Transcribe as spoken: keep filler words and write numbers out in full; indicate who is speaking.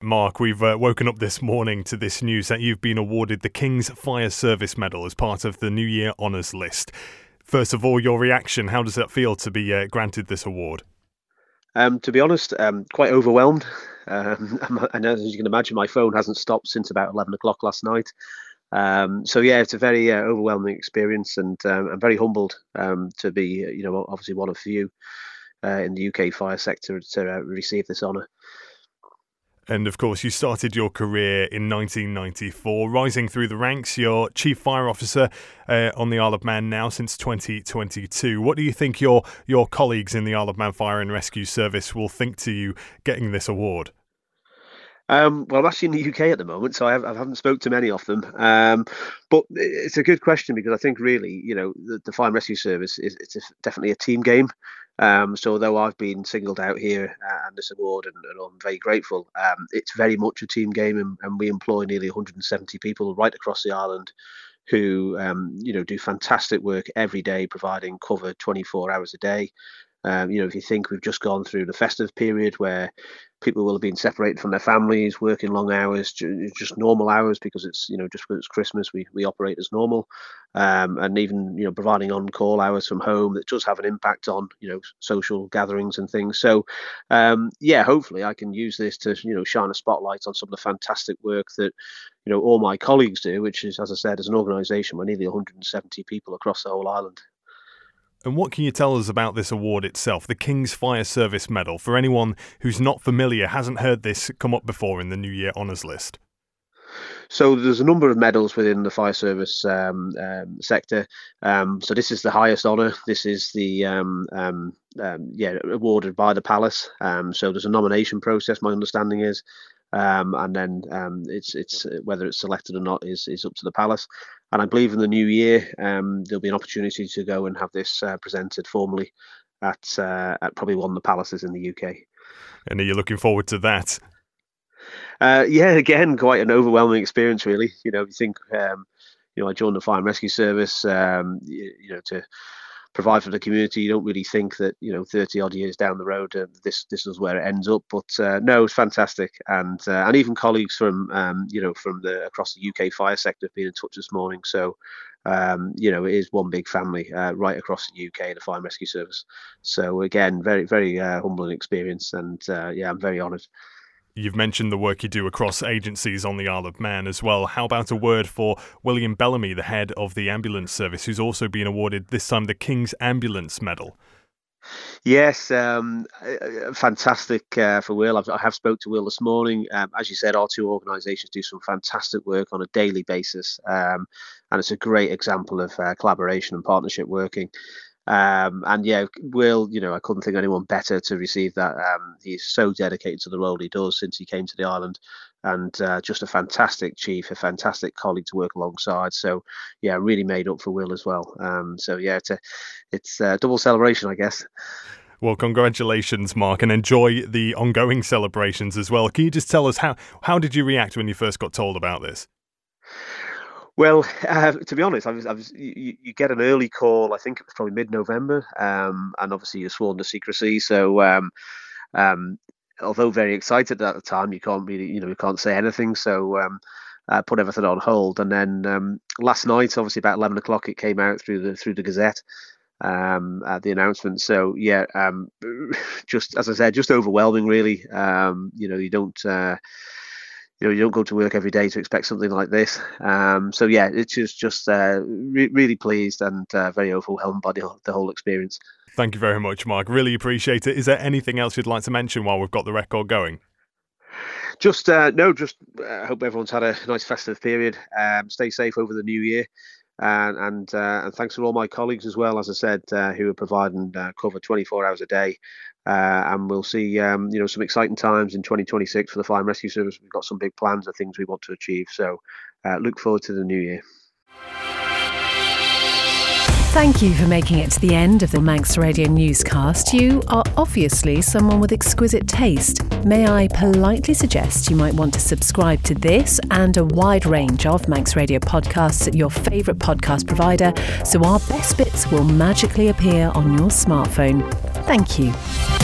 Speaker 1: Mark, we've uh, woken up this morning to this news that you've been awarded the King's Fire Service Medal as part of the New Year Honours List. First of all, your reaction, how does that feel to be uh, granted this award?
Speaker 2: Um, to be honest, um, quite overwhelmed. Um, and as you can imagine, my phone hasn't stopped since about eleven o'clock last night. Um, so yeah, it's a very uh, overwhelming experience, and um, I'm very humbled um, to be, you know, obviously one of few uh, in the U K fire sector to uh, receive this honour.
Speaker 1: And of course, you started your career in nineteen ninety-four, rising through the ranks. You're Chief Fire Officer uh, on the Isle of Man now since twenty twenty-two. What do you think your your colleagues in the Isle of Man Fire and Rescue Service will think to you getting this award?
Speaker 2: Um, well, I'm actually in the U K at the moment, so I, have, I haven't spoke to many of them. Um, but it's a good question because I think really, you know, the, the Fire and Rescue Service is it's a, definitely a team game. Um, so although I've been singled out here uh, and this award, and, and I'm very grateful, um, it's very much a team game, and, and we employ nearly one hundred seventy people right across the island who, um, you know, do fantastic work every day, providing cover twenty-four hours a day. Um, you know, if you think we've just gone through the festive period where people will have been separated from their families, working long hours, just normal hours, because it's, you know, just because it's Christmas, we, we operate as normal. Um, and even, you know, providing on-call hours from home, that does have an impact on, you know, social gatherings and things. So, um, yeah, hopefully I can use this to, you know, shine a spotlight on some of the fantastic work that, you know, all my colleagues do, which is, as I said, as an organisation, we're nearly one hundred seventy people across the whole island.
Speaker 1: And what can you tell us about this award itself, the King's Fire Service Medal, for anyone who's not familiar, hasn't heard this come up before in the New Year Honours List?
Speaker 2: So there's a number of medals within the fire service um, um, sector. Um, so this is the highest honour. This is the um, um, um, yeah awarded by the Palace. Um, so there's a nomination process, my understanding is, um, and then um, it's it's whether it's selected or not is is up to the Palace. And I believe in the new year um, there'll be an opportunity to go and have this uh, presented formally at uh, at probably one of the palaces in the U K.
Speaker 1: And are you looking forward to that?
Speaker 2: Uh, yeah, again, quite an overwhelming experience, really. You know, you think, um, you know, I joined the Fire and Rescue Service, um, you, you know, to provide for the community. You don't really think that, you know, thirty odd years down the road, uh, this this is where it ends up. But uh, no, it's fantastic, and uh, and even colleagues from, um, you know, from the across the U K fire sector have been in touch this morning. So, um, you know, it is one big family uh, right across the U K, the Fire and Rescue Service. So again, very very uh, humbling experience, and uh, yeah, I'm very honoured.
Speaker 1: You've mentioned the work you do across agencies on the Isle of Man as well. How about a word for William Bellamy, the head of the ambulance service, who's also been awarded this time the King's Ambulance Medal?
Speaker 2: Yes, um, fantastic uh, for Will. I've, I have spoke to Will this morning. Um, as you said, our two organisations do some fantastic work on a daily basis, um, and it's a great example of uh, collaboration and partnership working. Um, and yeah, Will, you know, I couldn't think of anyone better to receive that. Um, he's so dedicated to the role he does since he came to the island, and uh, just a fantastic chief, a fantastic colleague to work alongside. So yeah, really made up for Will as well. Um, so yeah, it's a, it's a double celebration, I guess.
Speaker 1: Well, congratulations, Mark, and enjoy the ongoing celebrations as well. Can you just tell us how, how did you react when you first got told about this?
Speaker 2: Well, uh, to be honest, I was, I was, you, you get an early call, I think it was probably mid-November, um, and obviously you're sworn to secrecy. So, um, um, although very excited at the time, you can't really, you know, you can't say anything. So, um, uh, put everything on hold. And then um, last night, obviously about eleven o'clock, it came out through the through the Gazette, um, uh, the announcement. So, yeah, um, just as I said, just overwhelming, really. Um, you know, you don't. Uh, You know, you don't go to work every day to expect something like this. Um, so yeah, it's just just uh, re- really pleased and uh, very overwhelmed by the, the whole experience.
Speaker 1: Thank you very much, Mark. Really appreciate it. Is there anything else you'd like to mention while we've got the record going?
Speaker 2: Just uh, no, just uh, hope everyone's had a nice festive period. Um, stay safe over the new year. And and, uh, and thanks to all my colleagues as well, as I said, uh, who are providing uh, cover twenty-four hours a day. Uh, and we'll see, um, you know, some exciting times in twenty twenty-six for the Fire and Rescue Service. We've got some big plans of things we want to achieve. So uh, look forward to the new year.
Speaker 3: Thank you for making it to the end of the Manx Radio newscast. You are obviously someone with exquisite taste. May I politely suggest you might want to subscribe to this and a wide range of Manx Radio podcasts at your favourite podcast provider, so our best bits will magically appear on your smartphone. Thank you.